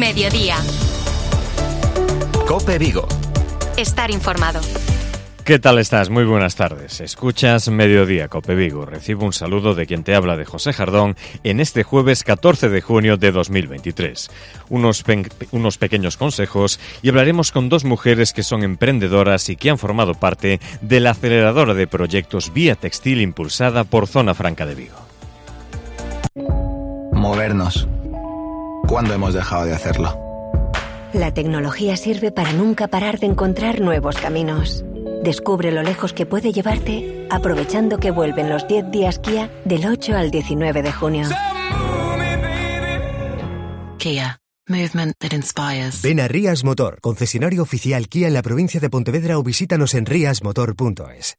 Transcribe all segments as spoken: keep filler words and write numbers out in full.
Mediodía. COPE Vigo. Estar informado. ¿Qué tal estás? Muy buenas tardes. Escuchas Mediodía COPE Vigo. Recibo un saludo de quien te habla, de José Jardón, en este jueves catorce de junio de dos mil veintitrés. Unos, pe- unos pequeños consejos y hablaremos con dos mujeres que son emprendedoras y que han formado parte de la aceleradora de proyectos Vía Textil impulsada por Zona Franca de Vigo. Movernos. ¿Cuándo hemos dejado de hacerlo? La tecnología sirve para nunca parar de encontrar nuevos caminos. Descubre lo lejos que puede llevarte aprovechando que vuelven los diez días Kia del ocho al diecinueve de junio. Kia. Movement that inspires. Ven a Rías Motor, concesionario oficial Kia en la provincia de Pontevedra, o visítanos en rias motor punto es.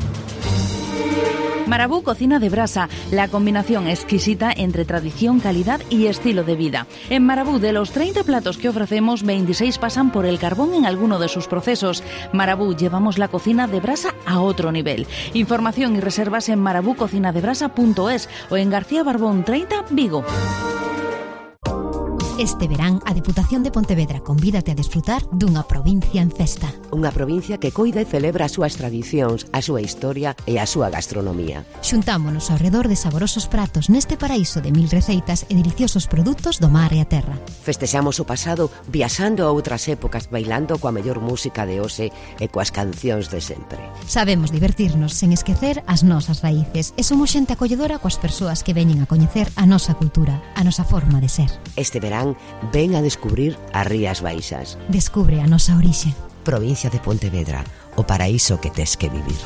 Marabú Cocina de Brasa, la combinación exquisita entre tradición, calidad y estilo de vida. En Marabú, de los treinta platos que ofrecemos, veintiséis pasan por el carbón en alguno de sus procesos. Marabú, llevamos la cocina de brasa a otro nivel. Información y reservas en marabú cocina de brasa punto es o en García Barbón treinta, Vigo. Este verán, a Deputación de Pontevedra convídate a desfrutar dunha provincia en festa. Unha provincia que coida e celebra as súas tradicións, a súa historia e a súa gastronomía. Xuntámonos ao redor de saborosos pratos neste paraíso de mil receitas e deliciosos produtos do mar e a terra. Festexamos o pasado viaxando a outras épocas, bailando coa mellor música de hoxe e coas cancións de sempre. Sabemos divertirnos sen esquecer as nosas raíces e somos xente acolledora coas persoas que veñen a coñecer a nosa cultura, a nosa forma de ser. Este verán, ven a descubrir as Rías Baixas. Descubre a nosa orixe. Provincia de Pontevedra, o paraíso que tes que vivir.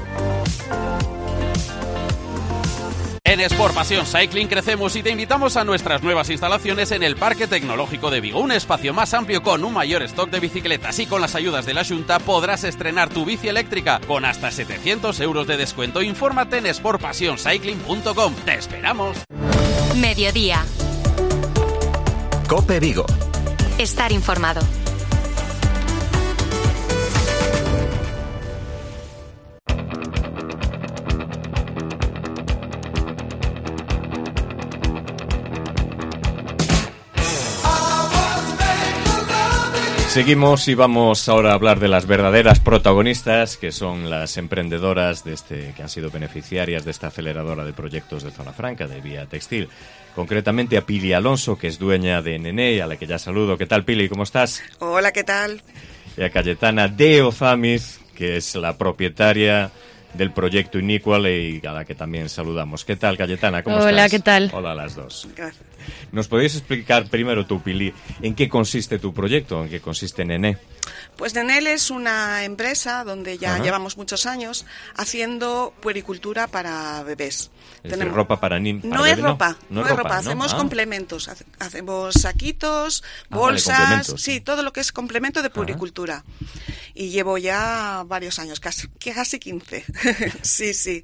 En Sport Pasión Cycling crecemos y te invitamos a nuestras nuevas instalaciones en el Parque Tecnológico de Vigo. Un espacio más amplio con un mayor stock de bicicletas, y con las ayudas de la Xunta podrás estrenar tu bici eléctrica con hasta setecientos euros de descuento. Infórmate en sport pasión cycling punto com. ¡Te esperamos! Mediodía. COPE Vigo. Estar informado. Seguimos y vamos ahora a hablar de las verdaderas protagonistas, que son las emprendedoras de este, que han sido beneficiarias de esta aceleradora de proyectos de Zona Franca, de Vía Textil. Concretamente a Pili Alonso, que es dueña de Nené, a la que ya saludo. ¿Qué tal, Pili? ¿Cómo estás? Hola, ¿qué tal? Y a Cayetana de Ozamiz, que es la propietaria del proyecto Inequal, y a la que también saludamos. ¿Qué tal, Cayetana? ¿Cómo Hola, estás? Hola, ¿qué tal? Hola a las dos. Gracias. ¿Nos podéis explicar primero tú, Pili, en qué consiste tu proyecto, en qué consiste Nené? Pues Nené es una empresa donde ya Ajá. llevamos muchos años haciendo puericultura para bebés. Es Tenemos... decir, ropa para niños. No, es ropa, no, no es ropa, ropa. ¿no? Hacemos ah. complementos, hacemos saquitos, bolsas, ah, vale, sí, todo lo que es complemento de puericultura. Ajá. Y llevo ya varios años, casi, casi quince. Sí, sí.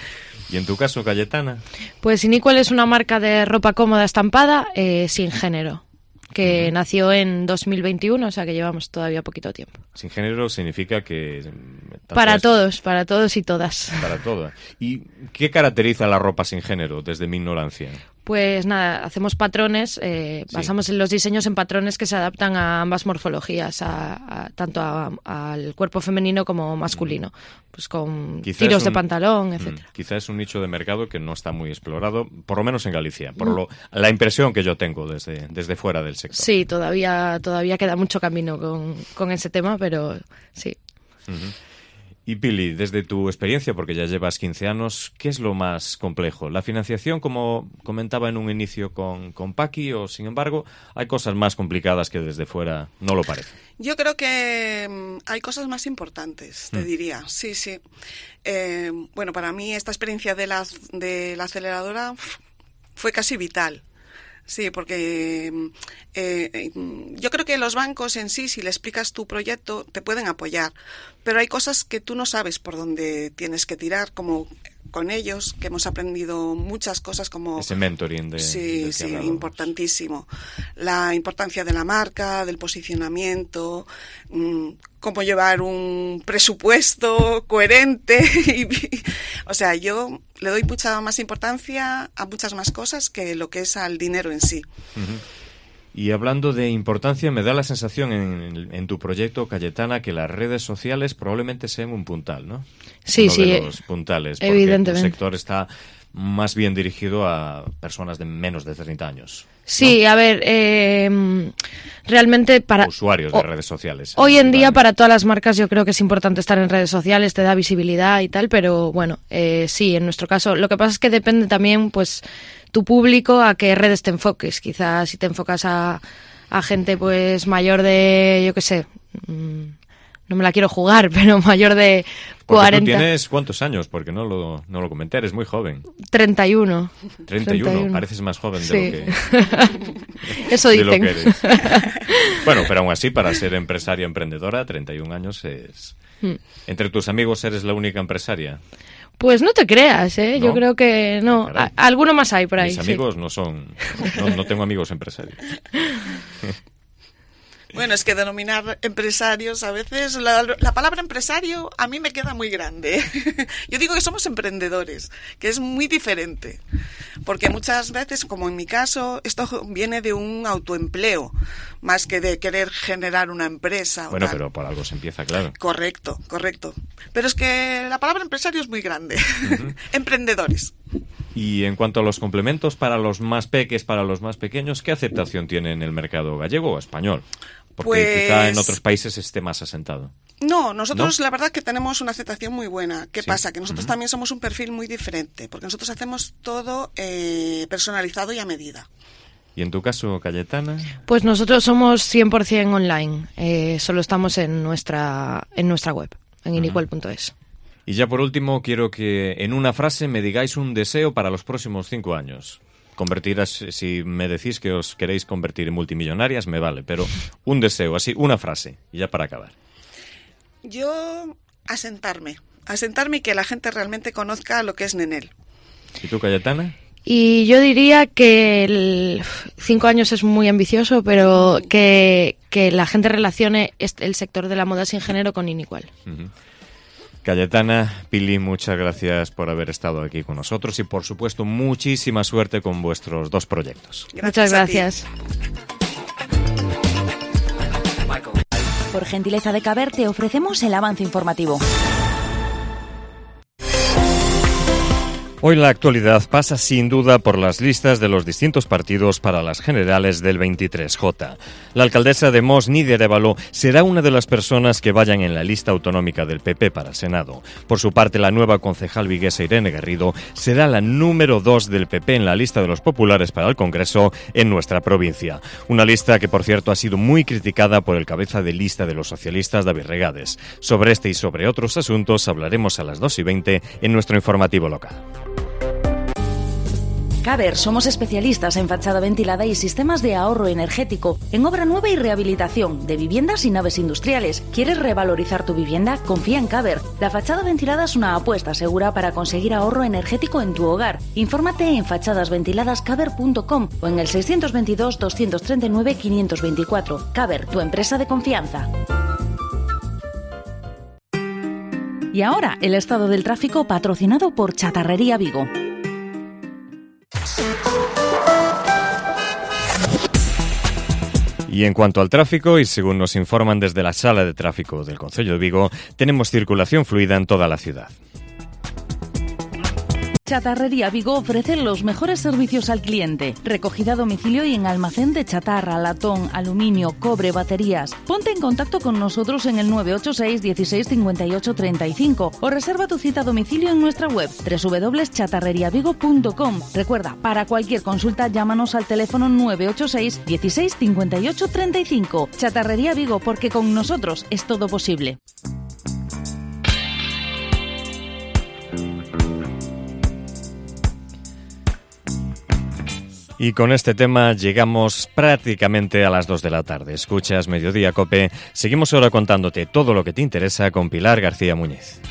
¿Y en tu caso, Cayetana? Pues Inequal es una marca de ropa cómoda estampada eh, sin género, que uh-huh. nació en dos mil veintiuno, o sea que llevamos todavía poquito tiempo. Sin género significa que... Para es... todos, para todos y todas. Para todas. ¿Y qué caracteriza la ropa sin género, desde mi ignorancia? Pues nada, hacemos patrones, eh, sí. basamos los diseños en patrones que se adaptan a ambas morfologías, a, a, tanto a, al cuerpo femenino como masculino, mm. pues con Quizá tiros un, de pantalón, etcétera. Mm, quizá es un nicho de mercado que no está muy explorado, por lo menos en Galicia, por mm. lo, la impresión que yo tengo desde, desde fuera del sector. Sí, todavía, todavía queda mucho camino con, con ese tema, pero sí. Uh-huh. Y Pili, desde tu experiencia, porque ya llevas quince años, ¿qué es lo más complejo? ¿La financiación, como comentaba en un inicio con, con Paqui, o sin embargo hay cosas más complicadas que desde fuera no lo parece? Yo creo que um, hay cosas más importantes, te mm. diría, sí, sí. Eh, bueno, para mí esta experiencia de la, de la aceleradora fue casi vital. Sí, porque eh, yo creo que los bancos en sí, si le explicas tu proyecto, te pueden apoyar, pero hay cosas que tú no sabes por dónde tienes que tirar, como con ellos, que hemos aprendido muchas cosas como... Ese mentoring de... Sí, de sí, importantísimo. La importancia de la marca, del posicionamiento, mmm, cómo llevar un presupuesto coherente. Y, o sea, yo le doy mucha más importancia a muchas más cosas que lo que es al dinero en sí. Uh-huh. Y hablando de importancia, me da la sensación en, en tu proyecto, Cayetana, que las redes sociales probablemente sean un puntal, ¿no? Sí, Uno sí. de los puntales, porque evidentemente. tu sector está más bien dirigido a personas de menos de treinta años. Sí, ¿no? A ver, eh, realmente para... Usuarios de o, redes sociales. Hoy en día para todas las marcas yo creo que es importante estar en redes sociales, te da visibilidad y tal, pero bueno, eh, sí, en nuestro caso. Lo que pasa es que depende también, pues, tu público a qué redes te enfoques. Quizás si te enfocas a, a gente, pues, mayor de, yo qué sé... Mmm, no me la quiero jugar, pero mayor de cuarenta. Porque tú tienes ¿cuántos años? Porque no lo, no lo comenté, eres muy joven. treinta y uno. treinta y uno, pareces más joven sí. de lo que... Eso dicen. De lo que eres. Bueno, pero aún así, para ser empresaria emprendedora, treinta y un años es... Hmm. ¿Entre tus amigos eres la única empresaria? Pues no te creas, ¿eh? ¿No? Yo creo que no. A, alguno más hay por ahí. Mis amigos sí. no son... No, no tengo amigos empresarios. Bueno, es que denominar empresarios, a veces la, la palabra empresario a mí me queda muy grande. Yo digo que somos emprendedores, que es muy diferente. Porque muchas veces, como en mi caso, esto viene de un autoempleo, más que de querer generar una empresa. Bueno, tal. Pero por algo se empieza, claro. Correcto, correcto. Pero es que la palabra empresario es muy grande. Uh-huh. Emprendedores. Y en cuanto a los complementos para los más peques, para los más pequeños, ¿qué aceptación tiene en el mercado gallego o español? Porque pues... quizá en otros países esté más asentado. No, nosotros ¿No? La verdad que tenemos una aceptación muy buena. ¿Qué sí. pasa? Que nosotros uh-huh. también somos un perfil muy diferente, porque nosotros hacemos todo eh, personalizado y a medida. ¿Y en tu caso, Cayetana? Pues nosotros somos cien por ciento online, eh, solo estamos en nuestra, en nuestra web, en iniqual punto es. Y ya por último, quiero que en una frase me digáis un deseo para los próximos cinco años. Convertirás, si me decís que os queréis convertir en multimillonarias, me vale, pero un deseo, así, una frase, y ya para acabar. Yo, asentarme, asentarme y que la gente realmente conozca lo que es Nenel. ¿Y tú, Cayetana? Y yo diría que el cinco años es muy ambicioso, pero que, que la gente relacione el sector de la moda sin género con Iniqual. Uh-huh. Cayetana, Pili, muchas gracias por haber estado aquí con nosotros y, por supuesto, muchísima suerte con vuestros dos proyectos. Gracias. Muchas gracias. Por gentileza de Caber, te ofrecemos el avance informativo. Hoy la actualidad pasa sin duda por las listas de los distintos partidos para las generales del veintitrés J. La alcaldesa de Mos, Nidia Arévalo, será una de las personas que vayan en la lista autonómica del P P para el Senado. Por su parte, la nueva concejal viguesa Irene Garrido será la número dos del P P en la lista de los populares para el Congreso en nuestra provincia. Una lista que, por cierto, ha sido muy criticada por el cabeza de lista de los socialistas, David Regades. Sobre este y sobre otros asuntos hablaremos a las dos y veinte en nuestro informativo local. Caber, somos especialistas en fachada ventilada y sistemas de ahorro energético, en obra nueva y rehabilitación de viviendas y naves industriales. ¿Quieres revalorizar tu vivienda? Confía en Caber. La fachada ventilada es una apuesta segura para conseguir ahorro energético en tu hogar. Infórmate en fachadas ventiladas caber punto com o en el seiscientos veintidós, doscientos treinta y nueve, quinientos veinticuatro. Caber, tu empresa de confianza. Y ahora, el estado del tráfico patrocinado por Chatarrería Vigo. Y en cuanto al tráfico, y según nos informan desde la Sala de Tráfico del Concello de Vigo, tenemos circulación fluida en toda la ciudad. Chatarrería Vigo ofrece los mejores servicios al cliente. Recogida a domicilio y en almacén de chatarra, latón, aluminio, cobre, baterías. Ponte en contacto con nosotros en el nueve ocho seis, dieciséis, cincuenta y ocho, treinta y cinco o reserva tu cita a domicilio en nuestra web doble u doble u doble u punto chatarrería vigo punto com. Recuerda, para cualquier consulta llámanos al teléfono nueve ocho seis, dieciséis, cincuenta y ocho, treinta y cinco. Chatarrería Vigo, porque con nosotros es todo posible. Y con este tema llegamos prácticamente a las dos de la tarde. Escuchas Mediodía Cope. Seguimos ahora contándote todo lo que te interesa con Pilar García Muñiz.